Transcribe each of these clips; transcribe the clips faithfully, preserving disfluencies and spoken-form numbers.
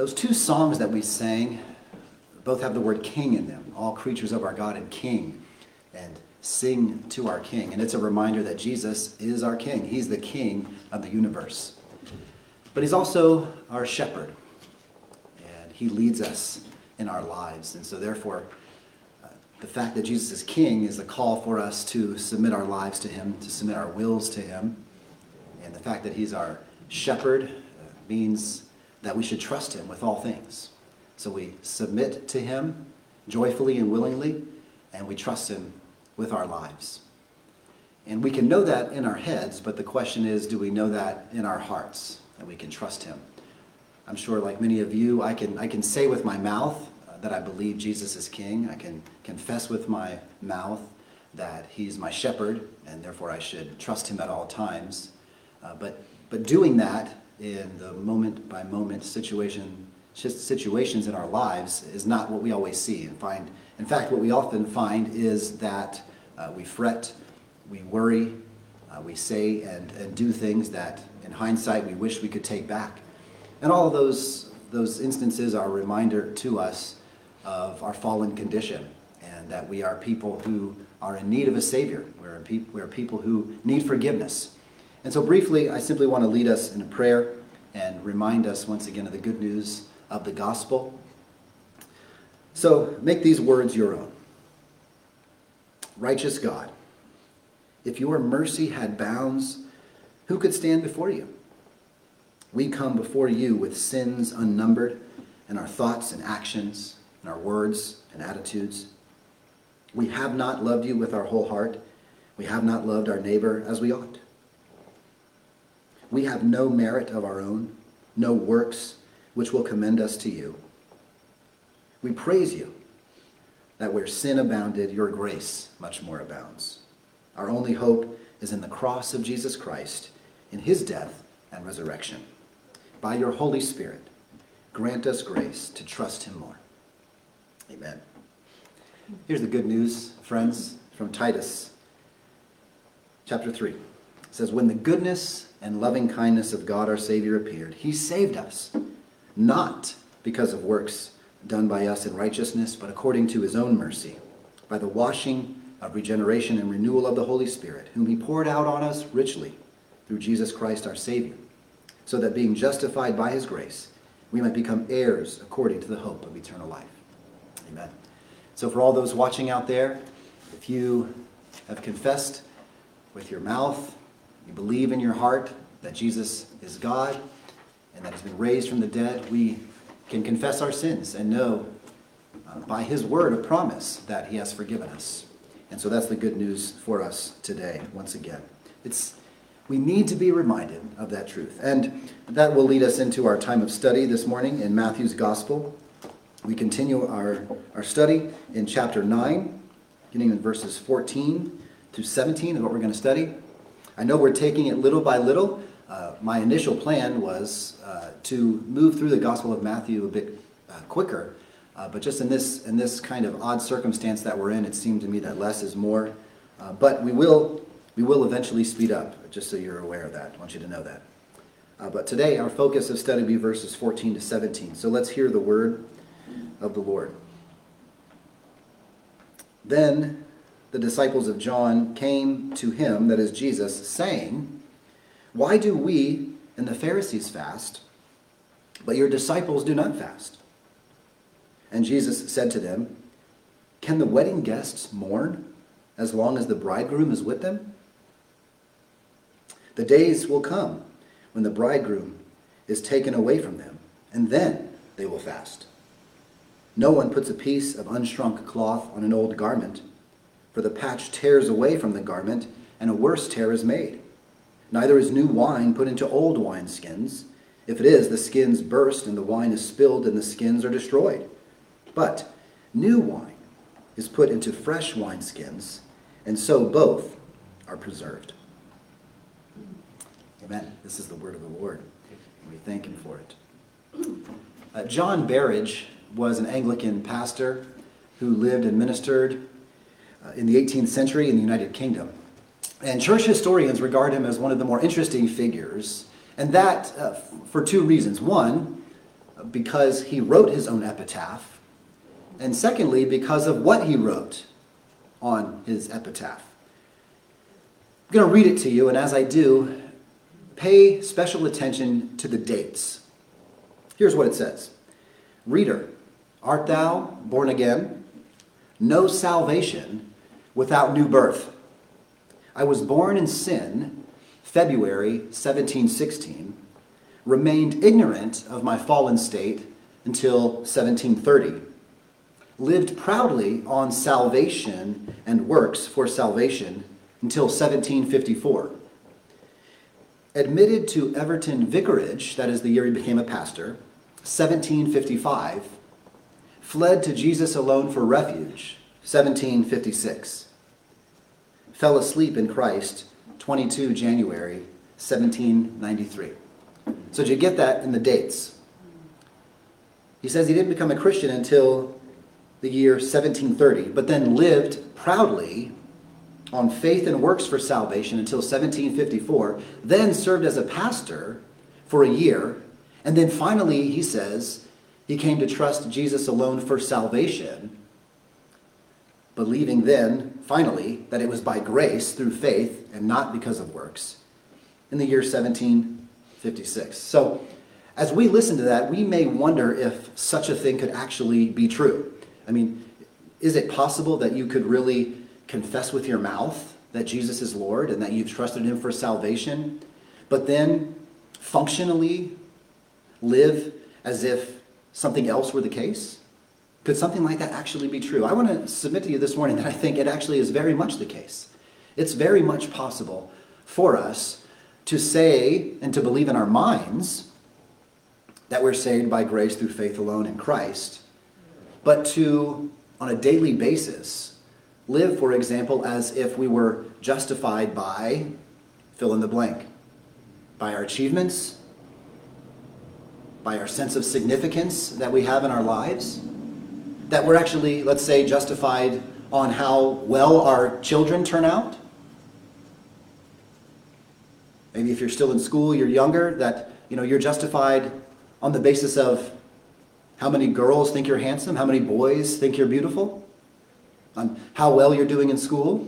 Those two songs that we sang both have the word king in them. All creatures of our God and king, and sing to our king. And it's a reminder that Jesus is our king. He's the king of the universe. But he's also our shepherd, and he leads us in our lives. And so therefore, uh, the fact that Jesus is king is a call for us to submit our lives to him, to submit our wills to him. And the fact that he's our shepherd uh, means that we should trust him with all things. So we submit to him joyfully and willingly, and we trust him with our lives. And we can know that in our heads, but the question is, do we know that in our hearts, that we can trust him? I'm sure, like many of you, I can I can say with my mouth uh, that I believe Jesus is king. I can confess with my mouth that he's my shepherd, and therefore I should trust him at all times. Uh, but but doing that in the moment-by-moment situation situations in our lives is not what we always see and find. In fact, what we often find is that uh, we fret, we worry, uh, we say and, and do things that in hindsight we wish we could take back. And all of those, those instances are a reminder to us of our fallen condition, and that we are people who are in need of a Savior. We're, in pe- we're people who need forgiveness. And so briefly, I simply want to lead us in a prayer and remind us once again of the good news of the gospel. So make these words your own. Righteous God, if your mercy had bounds, who could stand before you? We come before you with sins unnumbered, and our thoughts and actions, and our words and attitudes. We have not loved you with our whole heart. We have not loved our neighbor as we ought. We have no merit of our own, no works which will commend us to you. We praise you that where sin abounded, your grace much more abounds. Our only hope is in the cross of Jesus Christ, in his death and resurrection. By your Holy Spirit, grant us grace to trust him more. Amen. Here's the good news, friends, from Titus chapter three. It says, when the goodness and loving kindness of God our Savior appeared, he saved us, not because of works done by us in righteousness, but according to his own mercy, by the washing of regeneration and renewal of the Holy Spirit, whom he poured out on us richly through Jesus Christ our Savior, so that being justified by his grace, we might become heirs according to the hope of eternal life. Amen. So for all those watching out there, if you have confessed with your mouth, you believe in your heart that Jesus is God and that he's been raised from the dead, we can confess our sins and know uh, by his word of promise that he has forgiven us. And so that's the good news for us today, once again. It's we need to be reminded of that truth. And that will lead us into our time of study this morning in Matthew's Gospel. We continue our, our study in chapter nine, beginning in verses fourteen to seventeen is what we're going to study. I know we're taking it little by little. Uh, my initial plan was uh, to move through the Gospel of Matthew a bit uh, quicker, uh, but just in this in this kind of odd circumstance that we're in, it seemed to me that less is more. Uh, but we will we will eventually speed up, just so you're aware of that. I want you to know that. Uh, but today, our focus of study will be verses fourteen to seventeen. So let's hear the word of the Lord. Then the disciples of John came to him, that is Jesus, saying, why do we and the Pharisees fast, but your disciples do not fast? And Jesus said to them, can the wedding guests mourn as long as the bridegroom is with them? The days will come when the bridegroom is taken away from them, and then they will fast. No one puts a piece of unshrunk cloth on an old garment, for the patch tears away from the garment, and a worse tear is made. Neither is new wine put into old wineskins. If it is, the skins burst, and the wine is spilled, and the skins are destroyed. But new wine is put into fresh wineskins, and so both are preserved. Amen. This is the word of the Lord, and we thank him for it. Uh, John Berridge was an Anglican pastor who lived and ministered uh, in the eighteenth century in the United Kingdom. And church historians regard him as one of the more interesting figures, and that uh, for two reasons. One, because he wrote his own epitaph, and secondly, because of what he wrote on his epitaph. I'm going to read it to you, and as I do, pay special attention to the dates. Here's what it says. Reader, art thou born again? No salvation without new birth. I was born in sin, February seventeen sixteen, remained ignorant of my fallen state until seventeen thirty, lived proudly on salvation and works for salvation until seventeen fifty-four, admitted to Everton Vicarage, that is the year he became a pastor, seventeen fifty-five, fled to Jesus alone for refuge, seventeen fifty-six, fell asleep in Christ, twenty-second January, seventeen ninety-three. So did you get that in the dates? He says he didn't become a Christian until the year seventeen thirty, but then lived proudly on faith and works for salvation until seventeen fifty-four, then served as a pastor for a year, and then finally, he says, he came to trust Jesus alone for salvation, believing then, finally, that it was by grace through faith and not because of works, in the year seventeen fifty-six. So, as we listen to that, we may wonder if such a thing could actually be true. I mean, is it possible that you could really confess with your mouth that Jesus is Lord and that you've trusted him for salvation, but then functionally live as if something else were the case? Could something like that actually be true? I want to submit to you this morning that I think it actually is very much the case. It's very much possible for us to say and to believe in our minds that we're saved by grace through faith alone in Christ, but to, on a daily basis, live, for example, as if we were justified by, fill in the blank, by our achievements, by our sense of significance that we have in our lives, that we're actually, let's say, justified on how well our children turn out. Maybe if you're still in school, you're younger, that you know you're justified on the basis of how many girls think you're handsome, how many boys think you're beautiful, on how well you're doing in school.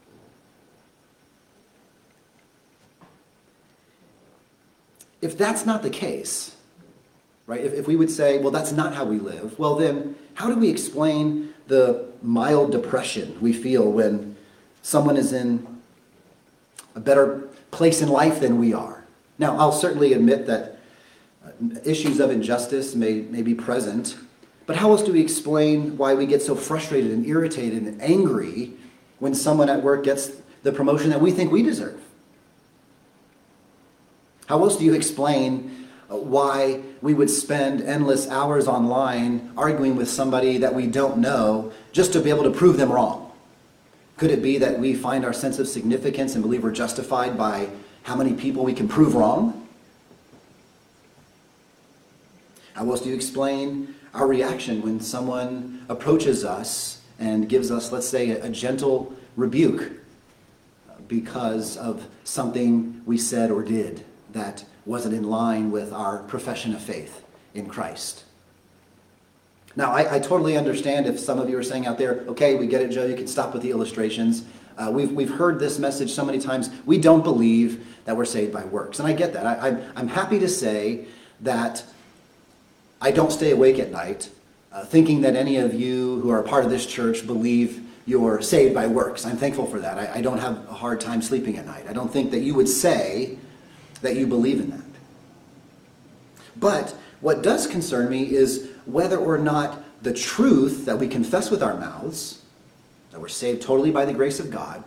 If that's not the case, right, if, if we would say, well, that's not how we live, well then, how do we explain the mild depression we feel when someone is in a better place in life than we are? Now, I'll certainly admit that issues of injustice may, may be present, but how else do we explain why we get so frustrated and irritated and angry when someone at work gets the promotion that we think we deserve? How else do you explain why we would spend endless hours online arguing with somebody that we don't know just to be able to prove them wrong? Could it be that we find our sense of significance and believe we're justified by how many people we can prove wrong? How else do you explain our reaction when someone approaches us and gives us, let's say, a gentle rebuke because of something we said or did that wasn't in line with our profession of faith in Christ? Now, I, I totally understand if some of you are saying out there, okay, we get it, Joe, you can stop with the illustrations. Uh, we've, we've heard this message so many times. We don't believe that we're saved by works. And I get that. I, I'm, I'm happy to say that I don't stay awake at night uh, thinking that any of you who are a part of this church believe you're saved by works. I'm thankful for that. I, I don't have a hard time sleeping at night. I don't think that you would say that you believe in that. But what does concern me is whether or not the truth that we confess with our mouths, that we're saved totally by the grace of God,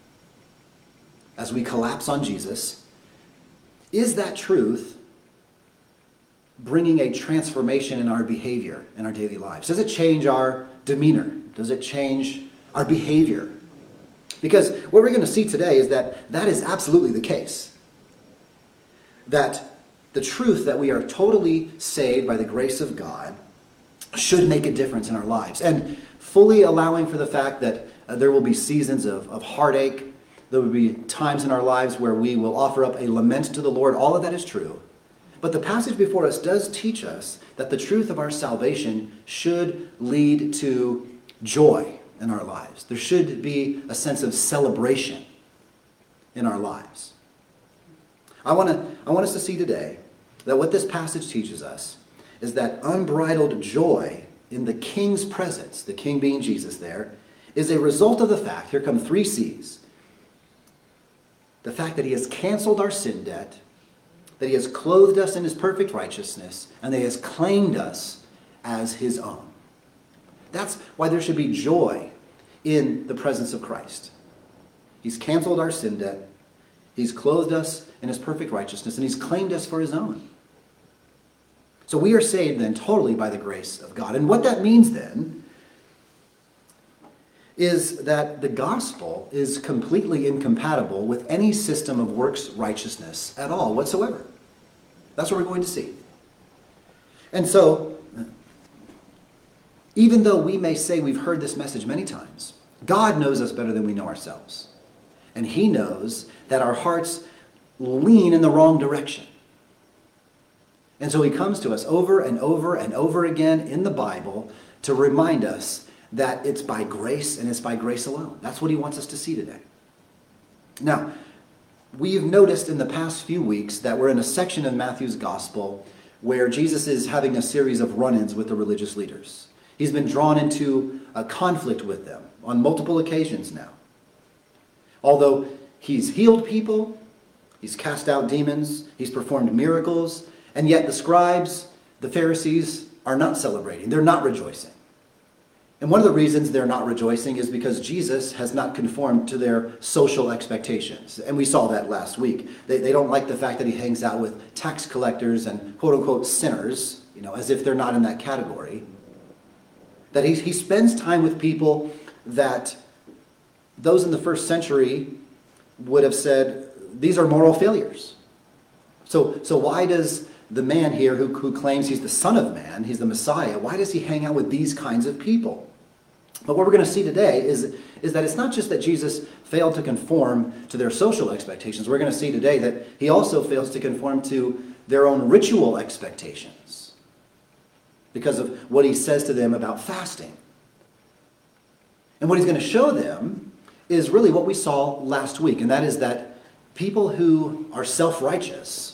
as we collapse on Jesus, is that truth bringing a transformation in our behavior in our daily lives? Does it change our demeanor? Does it change our behavior? Because what we're going to see today is that that is absolutely the case. That the truth that we are totally saved by the grace of God should make a difference in our lives. And fully allowing for the fact that uh, there will be seasons of, of heartache, there will be times in our lives where we will offer up a lament to the Lord. All of that is true. But the passage before us does teach us that the truth of our salvation should lead to joy in our lives. There should be a sense of celebration in our lives. I want to, I want us to see today that what this passage teaches us is that unbridled joy in the King's presence, the King being Jesus there, is a result of the fact, here come three C's, the fact that he has canceled our sin debt, that he has clothed us in his perfect righteousness, and that he has claimed us as his own. That's why there should be joy in the presence of Christ. He's canceled our sin debt, he's clothed us in his perfect righteousness, and he's claimed us for his own. So we are saved then totally by the grace of God. And what that means then is that the gospel is completely incompatible with any system of works righteousness at all whatsoever. That's what we're going to see. And so, even though we may say we've heard this message many times, God knows us better than we know ourselves. And he knows that our hearts lean in the wrong direction. And so he comes to us over and over and over again in the Bible to remind us that it's by grace and it's by grace alone. That's what he wants us to see today. Now, we've noticed in the past few weeks that we're in a section of Matthew's gospel where Jesus is having a series of run-ins with the religious leaders. He's been drawn into a conflict with them on multiple occasions now. Although he's healed people, he's cast out demons, he's performed miracles, and yet the scribes, the Pharisees, are not celebrating. They're not rejoicing. And one of the reasons they're not rejoicing is because Jesus has not conformed to their social expectations. And we saw that last week. They, they don't like the fact that he hangs out with tax collectors and quote-unquote sinners, you know, as if they're not in that category. That he, he spends time with people that those in the first century would have said, these are moral failures. So, so why does the man here who, who claims he's the Son of Man, he's the Messiah, why does he hang out with these kinds of people? But what we're going to see today is, is that it's not just that Jesus failed to conform to their social expectations. We're going to see today that he also fails to conform to their own ritual expectations because of what he says to them about fasting. And what he's going to show them is really what we saw last week, and that is that people who are self-righteous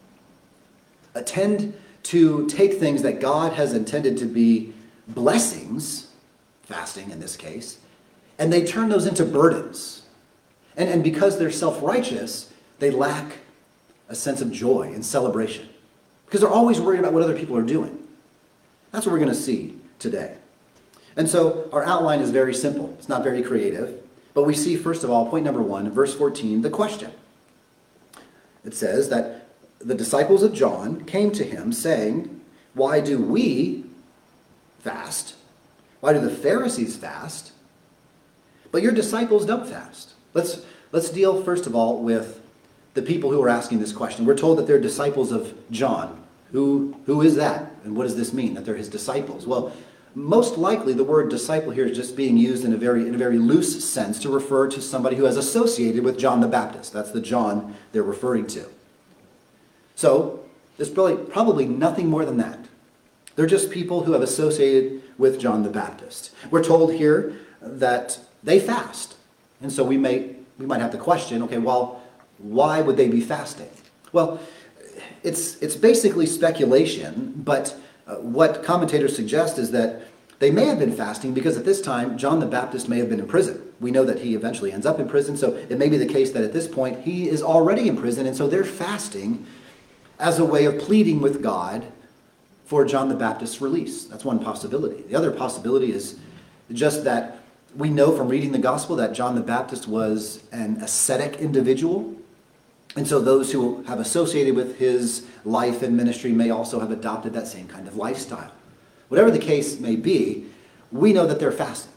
tend to take things that God has intended to be blessings, fasting in this case, and they turn those into burdens. And, and because they're self-righteous, they lack a sense of joy and celebration because they're always worried about what other people are doing. That's what we're going to see today. And so our outline is very simple. It's not very creative. But we see, first of all, point number one, verse fourteen, the question. It says that the disciples of John came to him saying, why do we fast? Why do the Pharisees fast? But your disciples don't fast. Let's, let's deal, first of all, with the people who are asking this question. We're told that they're disciples of John. Who, who is that? And what does this mean, that they're his disciples? Well, most likely the word disciple here is just being used in a very in a very loose sense to refer to somebody who has associated with John the Baptist. That's the John they're referring to. So there's probably, probably nothing more than that. They're just people who have associated with John the Baptist. We're told here that they fast. And so we may we might have to question, okay, well, why would they be fasting? Well, it's it's basically speculation, but Uh, what commentators suggest is that they may have been fasting because at this time, John the Baptist may have been in prison. We know that he eventually ends up in prison, so it may be the case that at this point he is already in prison, and so they're fasting as a way of pleading with God for John the Baptist's release. That's one possibility. The other possibility is just that we know from reading the gospel that John the Baptist was an ascetic individual. And so those who have associated with his life and ministry may also have adopted that same kind of lifestyle. Whatever the case may be, we know that they're fasting.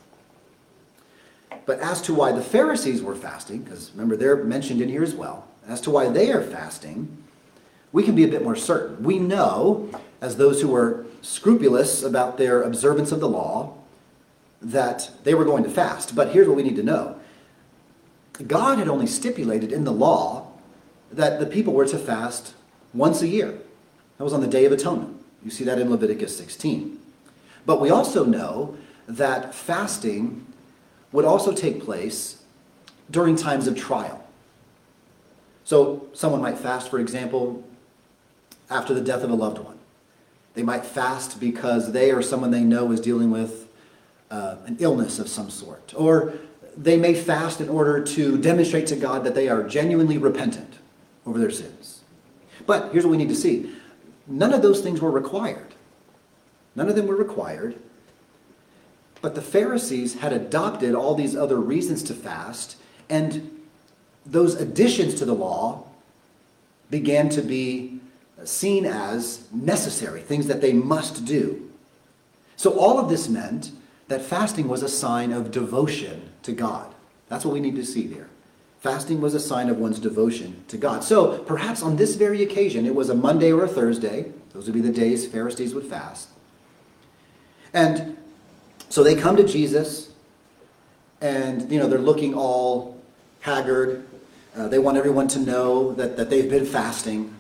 But as to why the Pharisees were fasting, because remember they're mentioned in here as well, as to why they are fasting, we can be a bit more certain. We know, as those who were scrupulous about their observance of the law, that they were going to fast. But here's what we need to know. God had only stipulated in the law that the people were to fast once a year. That was on the Day of Atonement. You see that in Leviticus sixteen. But we also know that fasting would also take place during times of trial. So someone might fast, for example, after the death of a loved one. They might fast because they or someone they know is dealing with uh, an illness of some sort. Or they may fast in order to demonstrate to God that they are genuinely repentant over their sins. But here's what we need to see. None of those things were required. None of them were required. But the Pharisees had adopted all these other reasons to fast, and those additions to the law began to be seen as necessary, things that they must do. So all of this meant that fasting was a sign of devotion to God. That's what we need to see there. Fasting was a sign of one's devotion to God. So perhaps on this very occasion, it was a Monday or a Thursday. Those would be the days Pharisees would fast. And so they come to Jesus, and, you know, they're looking all haggard. Uh, they want everyone to know that, that they've been fasting.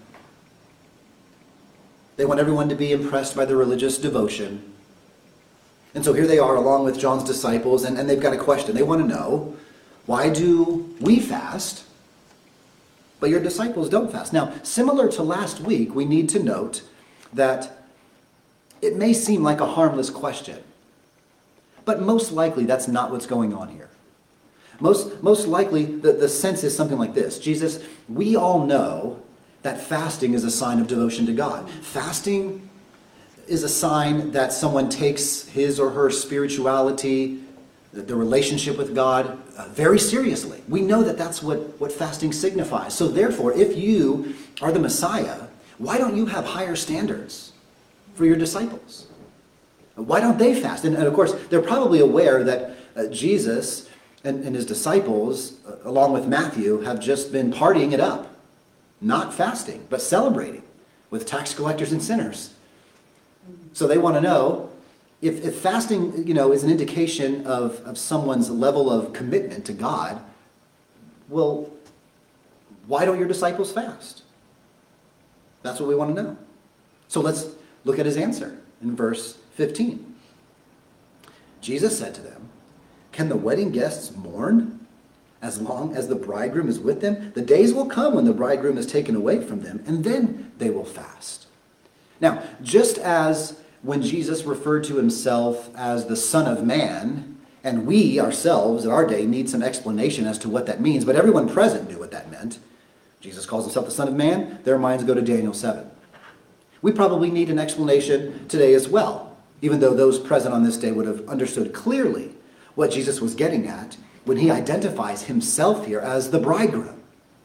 They want everyone to be impressed by their religious devotion. And so here they are along with John's disciples, and, and they've got a question. They want to know, why do we fast, but your disciples don't fast? Now, similar to last week, we need to note that it may seem like a harmless question, but most likely that's not what's going on here. Most, most likely the, the sense is something like this. Jesus, we all know that fasting is a sign of devotion to God. Fasting is a sign that someone takes his or her spirituality, the relationship with God, uh, very seriously. We know that that's what, what fasting signifies. So therefore, if you are the Messiah, why don't you have higher standards for your disciples? Why don't they fast? And, and of course, they're probably aware that uh, Jesus and, and his disciples, uh, along with Matthew, have just been partying it up. Not fasting, but celebrating with tax collectors and sinners. So they want to know, if, if fasting, you know, is an indication of, of someone's level of commitment to God, well, why don't your disciples fast? That's what we want to know. So let's look at his answer in verse fifteen. Jesus said to them, "Can the wedding guests mourn as long as the bridegroom is with them? The days will come when the bridegroom is taken away from them, and then they will fast." Now, just as when Jesus referred to himself as the Son of Man, and we ourselves in our day need some explanation as to what that means, but everyone present knew what that meant. Jesus calls himself the Son of Man. Their minds go to Daniel seven. We probably need an explanation today as well, even though those present on this day would have understood clearly what Jesus was getting at when he identifies himself here as the bridegroom.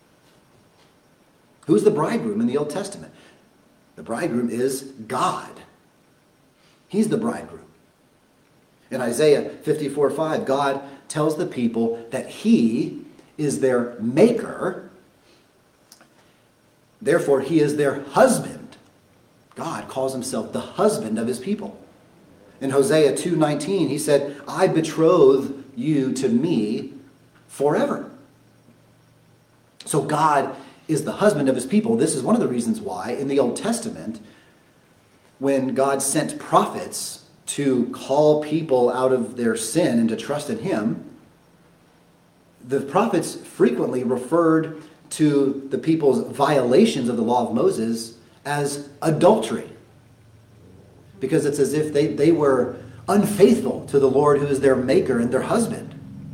Who's the bridegroom in the Old Testament? The bridegroom is God. He's the bridegroom. In Isaiah fifty-four five, God tells the people that he is their maker. Therefore, he is their husband. God calls himself the husband of his people. In Hosea two nineteen, he said, "I betroth you to me forever." So God is the husband of his people. This is one of the reasons why in the Old Testament, when God sent prophets to call people out of their sin and to trust in him, the prophets frequently referred to the people's violations of the law of Moses as adultery. Because it's as if they, they were unfaithful to the Lord who is their maker and their husband.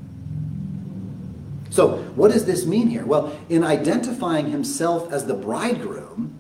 So what does this mean here? Well, in identifying himself as the bridegroom,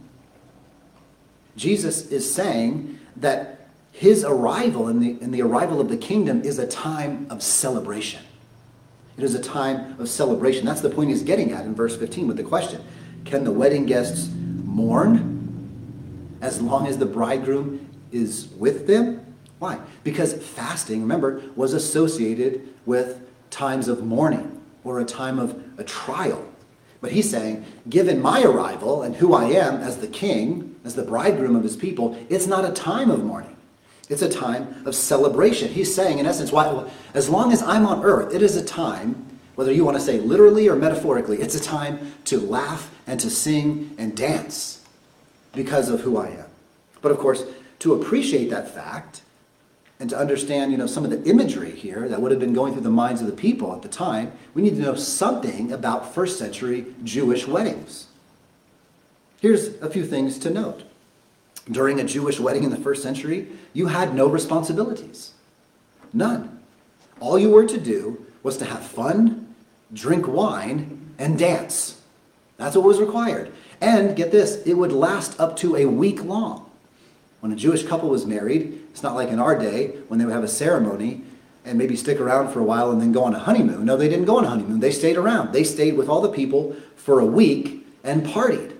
Jesus is saying that his arrival and the, and the arrival of the kingdom is a time of celebration. It is a time of celebration. That's the point he's getting at in verse fifteen with the question. Can the wedding guests mourn as long as the bridegroom is with them? Why? Because fasting, remember, was associated with times of mourning or a time of a trial. But he's saying, given my arrival and who I am as the king, as the bridegroom of his people, it's not a time of mourning. It's a time of celebration. He's saying, in essence, why, as long as I'm on earth, it is a time, whether you want to say literally or metaphorically, it's a time to laugh and to sing and dance. because of who I am. But of course, to appreciate that fact and to understand, you know, some of the imagery here that would have been going through the minds of the people at the time, we need to know something about first century Jewish weddings. Here's a few things to note. During a Jewish wedding in the first century, you had no responsibilities. None. All you were to do was to have fun, drink wine, and dance. That's what was required. And get this, it would last up to a week long. When a Jewish couple was married, it's not like in our day when they would have a ceremony and maybe stick around for a while and then go on a honeymoon. No, they didn't go on a honeymoon. They stayed around. They stayed with all the people for a week and partied.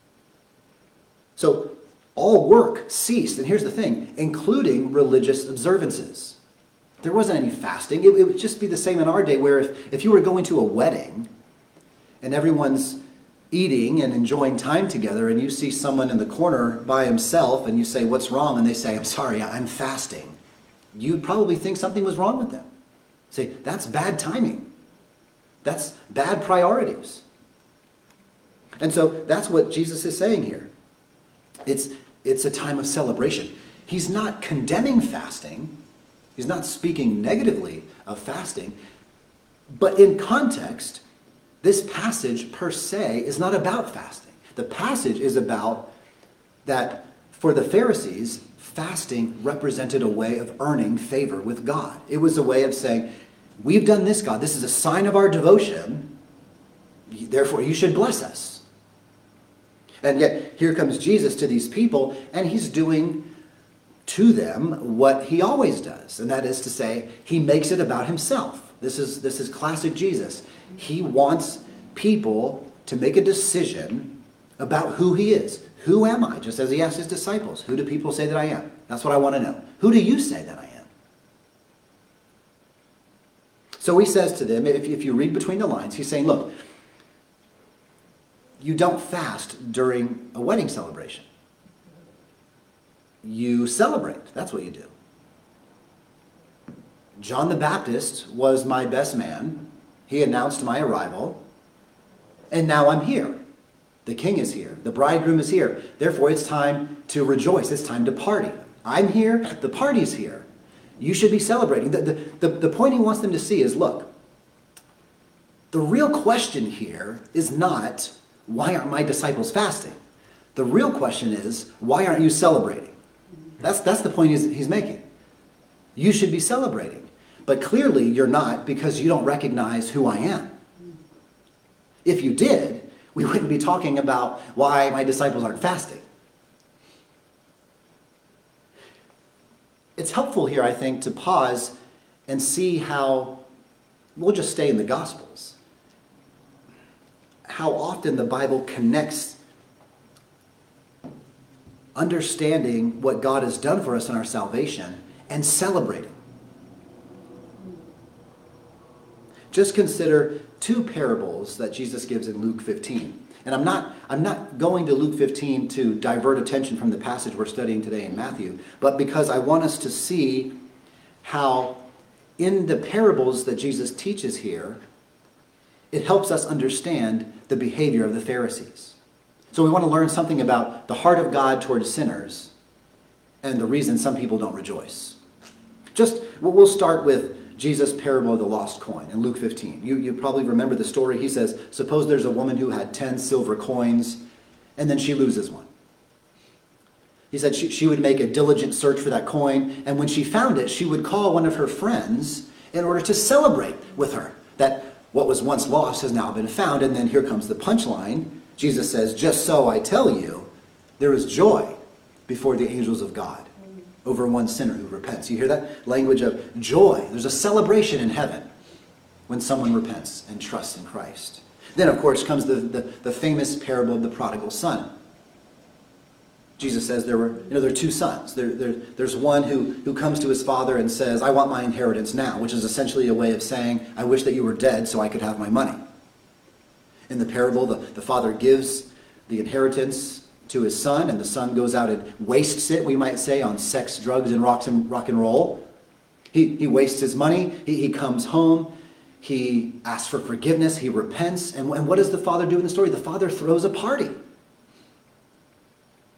So all work ceased. And here's the thing, including religious observances. There wasn't any fasting. It, it would just be the same in our day where if, if you were going to a wedding and everyone's eating and enjoying time together and you see someone in the corner by himself and you say, what's wrong? And they say, I'm sorry, I'm fasting. You'd probably think something was wrong with them. Say, that's bad timing. That's bad priorities. And so that's what Jesus is saying here. It's, it's a time of celebration. He's not condemning fasting. He's not speaking negatively of fasting. But in context, this passage per se is not about fasting. The passage is about that for the Pharisees, fasting represented a way of earning favor with God. It was a way of saying, we've done this, God. This is a sign of our devotion. Therefore, you should bless us. And yet, here comes Jesus to these people, and he's doing to them what he always does. And that is to say, he makes it about himself. This is, this is classic Jesus. He wants people to make a decision about who he is. Who am I? Just as he asked his disciples, who do people say that I am? That's what I want to know. Who do you say that I am? So he says to them, if, if you read between the lines, he's saying, look, you don't fast during a wedding celebration. You celebrate. That's what you do. John the Baptist was my best man. He announced my arrival. And now I'm here. The king is here. The bridegroom is here. Therefore, it's time to rejoice. It's time to party. I'm here. The party's here. You should be celebrating. The, the, the, the point he wants them to see is, look, the real question here is not, why aren't my disciples fasting? The real question is, why aren't you celebrating? That's, that's the point he's, he's making. You should be celebrating. But clearly you're not, because you don't recognize who I am. If you did, we wouldn't be talking about why my disciples aren't fasting. It's helpful here, I think, to pause and see how, we'll just stay in the Gospels, how often the Bible connects understanding what God has done for us in our salvation and celebrating. Just consider two parables that Jesus gives in Luke fifteen. And I'm not, I'm not going to Luke fifteen to divert attention from the passage we're studying today in Matthew, but because I want us to see how in the parables that Jesus teaches here, it helps us understand the behavior of the Pharisees. So we want to learn something about the heart of God towards sinners and the reason some people don't rejoice. Just, we'll start with Jesus' parable of the lost coin in Luke fifteen. You, you probably remember the story. He says, suppose there's a woman who had ten silver coins and then she loses one. He said she, she would make a diligent search for that coin, and when she found it, she would call one of her friends in order to celebrate with her that what was once lost has now been found. And then here comes the punchline. Jesus says, just so I tell you, there is joy before the angels of God over one sinner who repents. You hear that language of joy? There's a celebration in heaven when someone repents and trusts in Christ. Then, of course, comes the, the, the famous parable of the prodigal son. Jesus says there were, you know, there are two sons. There, there, there's one who, who comes to his father and says, I want my inheritance now, which is essentially a way of saying, I wish that you were dead so I could have my money. In the parable, the, the father gives the inheritance to his son, and the son goes out and wastes it, we might say, on sex, drugs, and rock and, rock and roll. He, he wastes his money. He, he comes home. He asks for forgiveness. He repents. And, and what does the father do in the story? The father throws a party.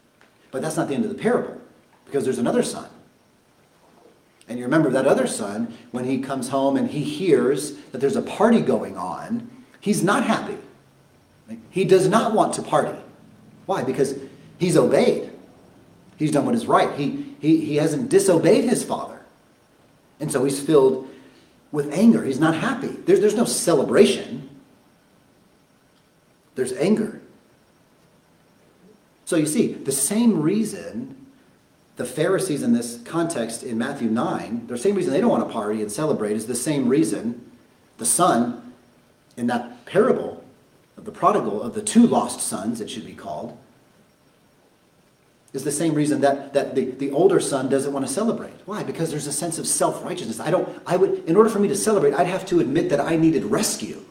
But that's not the end of the parable, because there's another son. And you remember that other son, when he comes home and he hears that there's a party going on, he's not happy. He does not want to party. Why? Because he's obeyed. He's done what is right. He, he, he hasn't disobeyed his father. And so he's filled with anger. He's not happy. There's, there's no celebration. There's anger. So you see, the same reason the Pharisees in this context in Matthew nine, the same reason they don't want to party and celebrate is the same reason the son in that parable of the prodigal, of the two lost sons, it should be called, is the same reason that, that the, the older son doesn't want to celebrate. Why? Because there's a sense of self-righteousness. I don't, I would, in order for me to celebrate, I'd have to admit that I needed rescue.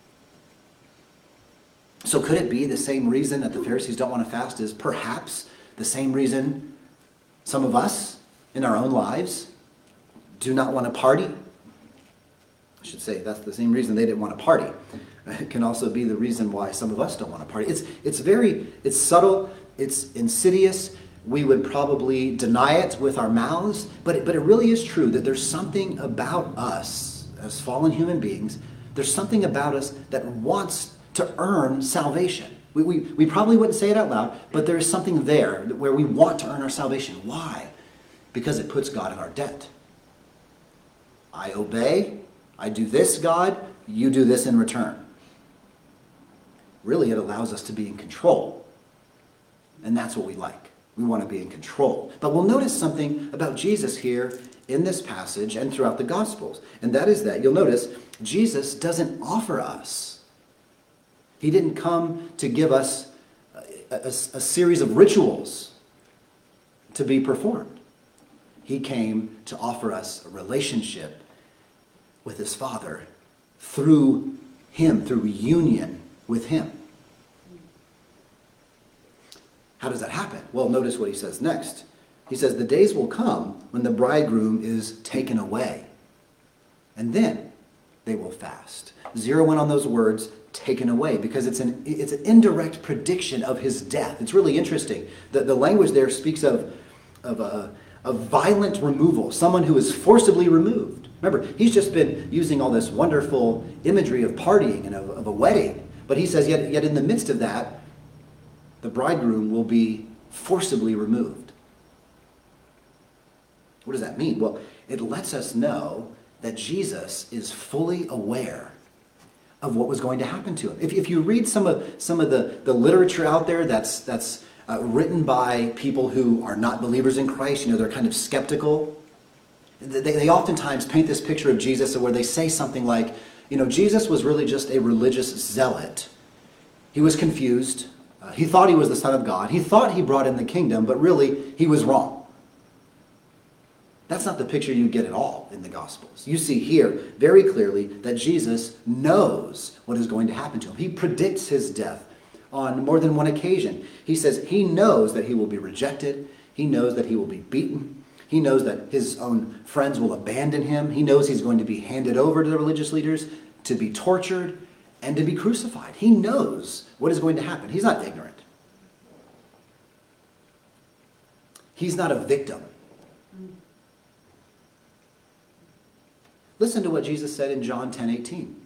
So could it be the same reason that the Pharisees don't want to fast is perhaps the same reason some of us in our own lives do not want to party? I should say that's the same reason they didn't want to party. It can also be the reason why some of us don't want to party. It's, it's very, it's subtle, it's insidious. We would probably deny it with our mouths, but it, but it really is true that there's something about us as fallen human beings, there's something about us that wants to earn salvation. We, we, we probably wouldn't say it out loud, but there is something there where we want to earn our salvation. Why? Because it puts God in our debt. I obey, I do this, God, you do this in return. Really, it allows us to be in control. And that's what we like. We want to be in control. But we'll notice something about Jesus here in this passage and throughout the Gospels. And that is that, you'll notice, Jesus doesn't offer us. He didn't come to give us a, a, a series of rituals to be performed. He came to offer us a relationship with his Father through him, through union with him. How does that happen? Well, notice what he says next. He says, the days will come when the bridegroom is taken away, and then they will fast. Zero in on those words, taken away, because it's an it's an indirect prediction of his death. It's really interesting. The, the language there speaks of, of a, a violent removal, someone who is forcibly removed. Remember, he's just been using all this wonderful imagery of partying and of, of a wedding, but he says yet, yet in the midst of that, the bridegroom will be forcibly removed. What does that mean? Well, it lets us know that Jesus is fully aware of what was going to happen to him. If, if you read some of some of the, the literature out there that's that's uh, written by people who are not believers in Christ, you know, they're kind of skeptical. They, they oftentimes paint this picture of Jesus where they say something like, you know, Jesus was really just a religious zealot. He was confused. Uh, he thought he was the Son of God. He thought he brought in the kingdom, but really he was wrong. That's not the picture you get at all in the Gospels. You see here very clearly that Jesus knows what is going to happen to him. He predicts his death on more than one occasion. He says he knows that he will be rejected. He knows that he will be beaten. He knows that his own friends will abandon him. He knows he's going to be handed over to the religious leaders, to be tortured, and to be crucified. He knows what is going to happen. He's not ignorant. He's not a victim. Listen to what Jesus said in John ten eighteen.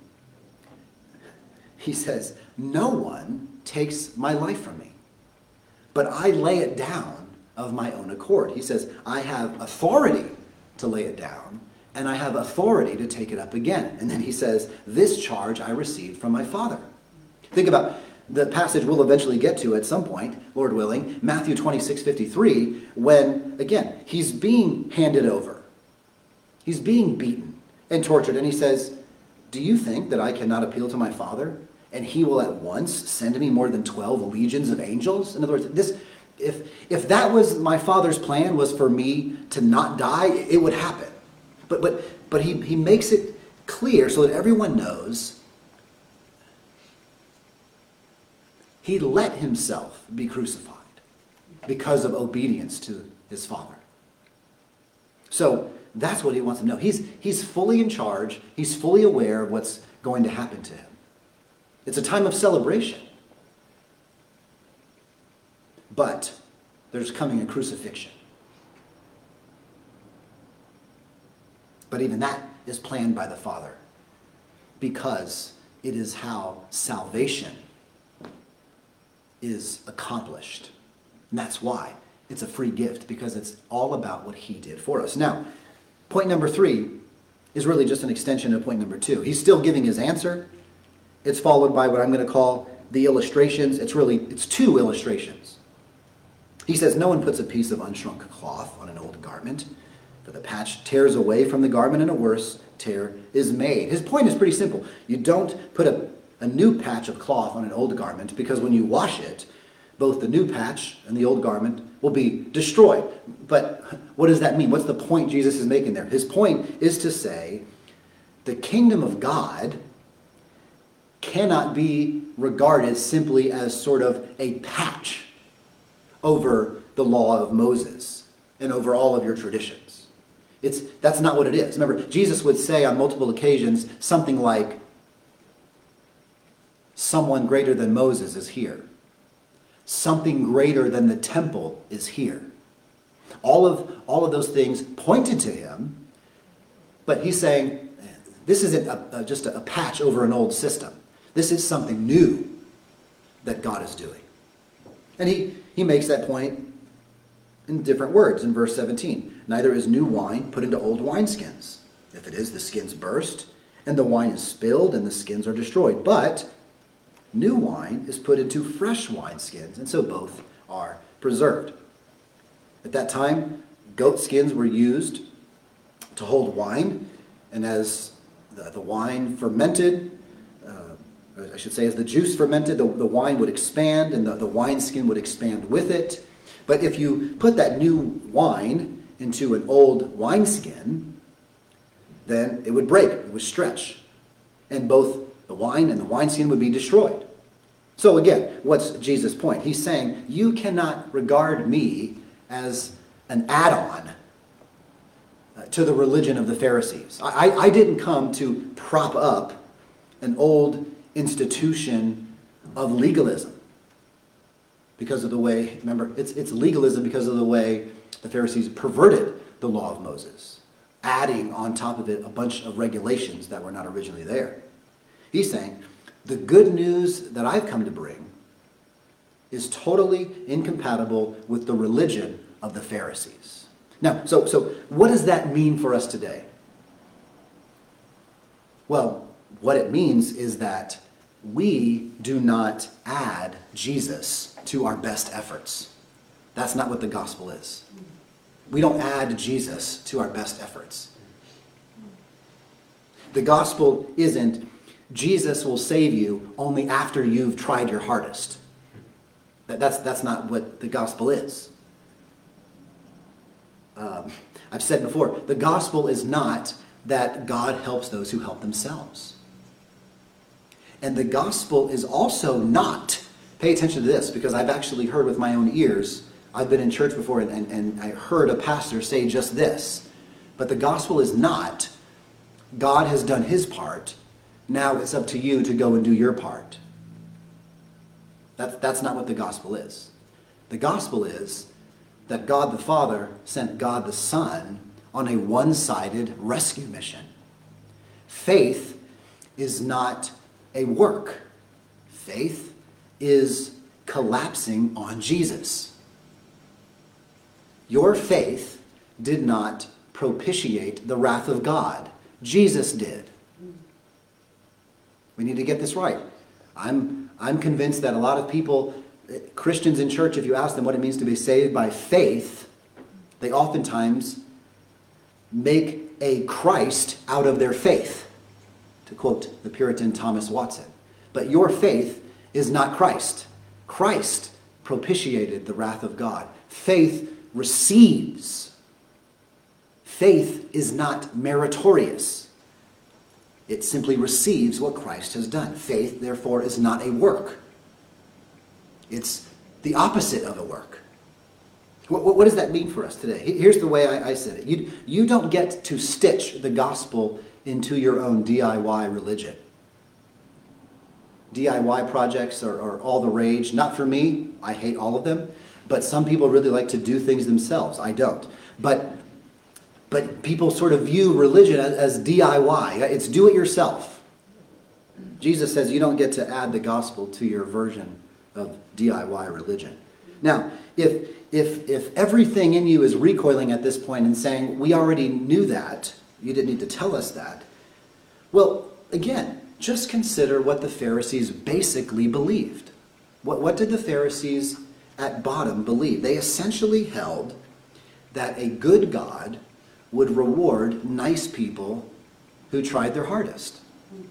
He says, no one takes my life from me, but I lay it down of my own accord. He says, I have authority to lay it down, and I have authority to take it up again. And then he says, this charge I received from my Father. Think about the passage we'll eventually get to at some point, Lord willing, Matthew twenty-six fifty-three, when, again, he's being handed over. He's being beaten and tortured. And he says, do you think that I cannot appeal to my Father, and he will at once send me more than twelve legions of angels? In other words, this, if, if that was my Father's plan, was for me to not die, it would happen. But, but, but he, he makes it clear so that everyone knows he let himself be crucified because of obedience to his Father. So that's what he wants them to know. He's, he's fully in charge. He's fully aware of what's going to happen to him. It's a time of celebration. But there's coming a crucifixion. But even that is planned by the Father, because it is how salvation is accomplished. And that's why it's a free gift, because it's all about what he did for us. Now, point number three is really just an extension of point number two. He's still giving his answer. It's followed by what I'm going to call the illustrations. It's really, it's two illustrations. He says, no one puts a piece of unshrunk cloth on an old garment, for the patch tears away from the garment and a worse tear is made. His point is pretty simple. You don't put a, a new patch of cloth on an old garment, because when you wash it, both the new patch and the old garment will be destroyed. But what does that mean? What's the point Jesus is making there? His point is to say the kingdom of God cannot be regarded simply as sort of a patch over the law of Moses and over all of your traditions. It's, that's not what it is. Remember, Jesus would say on multiple occasions something like, someone greater than Moses is here. Something greater than the temple is here. All of, all of those things pointed to him, but he's saying, this isn't a, a, just a, a patch over an old system. This is something new that God is doing. And he, he makes that point in different words in verse seventeen. Neither is new wine put into old wineskins. If it is, the skins burst, and the wine is spilled, and the skins are destroyed. But new wine is put into fresh wineskins, and so both are preserved. At that time, goat skins were used to hold wine, and as the, the wine fermented, uh, I should say, as the juice fermented, the, the wine would expand, and the, the wineskin would expand with it. But if you put that new wine into an old wineskin, then it would break, it would stretch, and both the wine and the wineskin would be destroyed. So again, what's Jesus' point? He's saying, you cannot regard me as an add-on uh, to the religion of the Pharisees. I, I didn't come to prop up an old institution of legalism because of the way, remember, it's, it's legalism because of the way the Pharisees perverted the law of Moses, adding on top of it a bunch of regulations that were not originally there. He's saying, the good news that I've come to bring is totally incompatible with the religion of the Pharisees. Now, so, so what does that mean for us today? Well, what it means is that we do not add Jesus to our best efforts. That's not what the gospel is. We don't add Jesus to our best efforts. The gospel isn't Jesus will save you only after you've tried your hardest. That, that's, that's not what the gospel is. Um, I've said before, the gospel is not that God helps those who help themselves. And the gospel is also not, pay attention to this, because I've actually heard with my own ears, I've been in church before and, and, and I heard a pastor say just this, but the gospel is not, God has done his part, now it's up to you to go and do your part. That, that's not what the gospel is. The gospel is that God the Father sent God the Son on a one-sided rescue mission. Faith is not a work. Faith is collapsing on Jesus. Your faith did not propitiate the wrath of God. Jesus did. We need to get this right. I'm, I'm convinced that a lot of people, Christians in church, if you ask them what it means to be saved by faith, they oftentimes make a Christ out of their faith, to quote the Puritan Thomas Watson. But your faith is not Christ. Christ propitiated the wrath of God. Faith receives. Faith is not meritorious. It simply receives what Christ has done. Faith, therefore, is not a work. It's the opposite of a work. What, what does that mean for us today? Here's the way I, I said it. You, you don't get to stitch the gospel into your own D I Y religion. D I Y projects are, are all the rage. Not for me. I hate all of them. But some people really like to do things themselves. I don't. But but people sort of view religion as, as D I Y. It's do it yourself. Jesus says you don't get to add the gospel to your version of D I Y religion. Now, if if if everything in you is recoiling at this point and saying, we already knew that, you didn't need to tell us that, well, again, just consider what the Pharisees basically believed. What, what did the Pharisees at bottom believe? They essentially held that a good God would reward nice people who tried their hardest.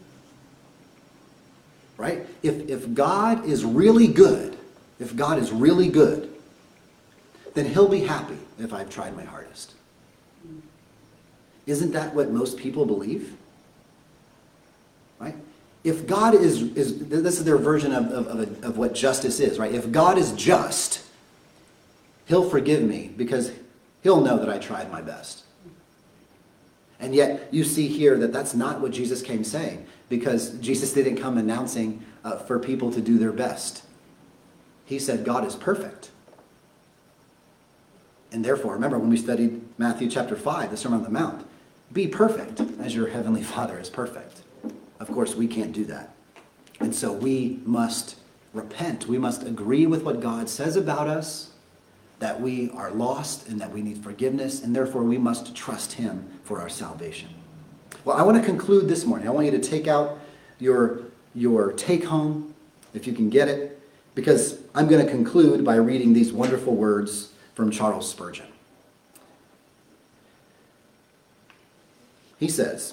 Right? If, if God is really good, if God is really good, then he'll be happy if I've tried my hardest. Isn't that what most people believe? Right? If God is, is this is their version of, of, of, of what justice is, right? If God is just, he'll forgive me because he'll know that I tried my best. And yet you see here that that's not what Jesus came saying, because Jesus didn't come announcing uh, for people to do their best. He said God is perfect. And therefore, remember when we studied Matthew chapter five, the Sermon on the Mount, be perfect as your heavenly Father is perfect. Of course, we can't do that. And so we must repent. We must agree with what God says about us, that we are lost and that we need forgiveness, and therefore we must trust him for our salvation. Well, I want to conclude this morning. I want you to take out your, your take home, if you can get it, because I'm going to conclude by reading these wonderful words from Charles Spurgeon. He says,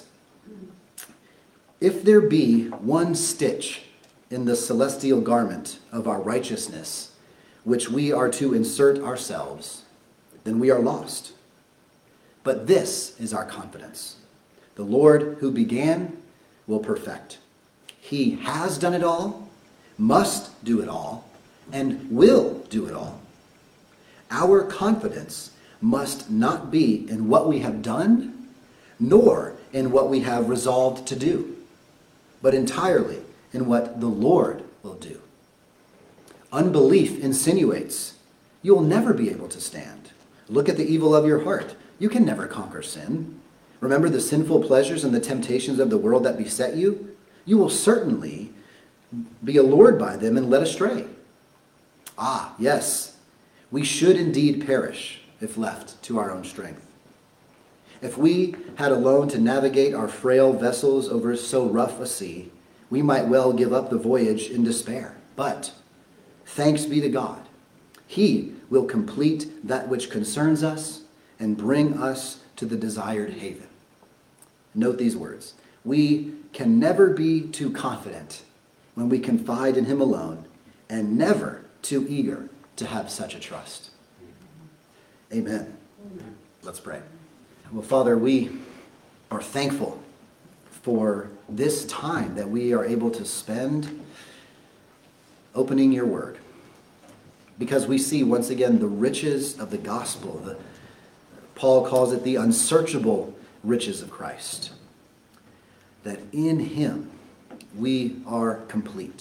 if there be one stitch in the celestial garment of our righteousness, which we are to insert ourselves, then we are lost. But this is our confidence. The Lord who began will perfect. He has done it all, must do it all, and will do it all. Our confidence must not be in what we have done, nor in what we have resolved to do, but entirely in what the Lord will do. Unbelief insinuates you'll never be able to stand. Look at the evil of your heart. You can never conquer sin. Remember the sinful pleasures and the temptations of the world that beset you? You will certainly be allured by them and led astray. Ah, yes, we should indeed perish if left to our own strength. If we had alone to navigate our frail vessels over so rough a sea, we might well give up the voyage in despair. But thanks be to God, he will complete that which concerns us and bring us to the desired haven. Note these words. We can never be too confident when we confide in him alone, and never too eager to have such a trust. Amen. Let's pray. Well, Father, we are thankful for this time that we are able to spend opening your word, because we see once again the riches of the gospel. The, Paul calls it the unsearchable riches of Christ, that in him we are complete.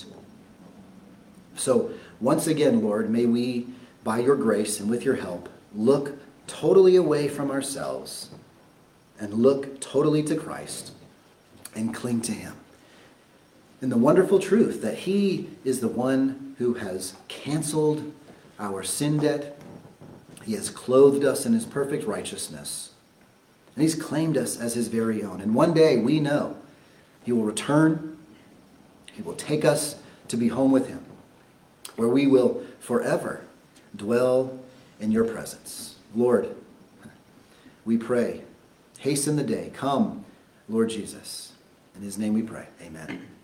So once again, Lord, may we, by your grace and with your help, look totally away from ourselves and look totally to Christ and cling to him. And the wonderful truth that he is the one who has canceled our sin debt. He has clothed us in his perfect righteousness. And he's claimed us as his very own. And one day we know he will return. He will take us to be home with him, where we will forever dwell in your presence. Lord, we pray, hasten the day. Come, Lord Jesus. In his name we pray. Amen.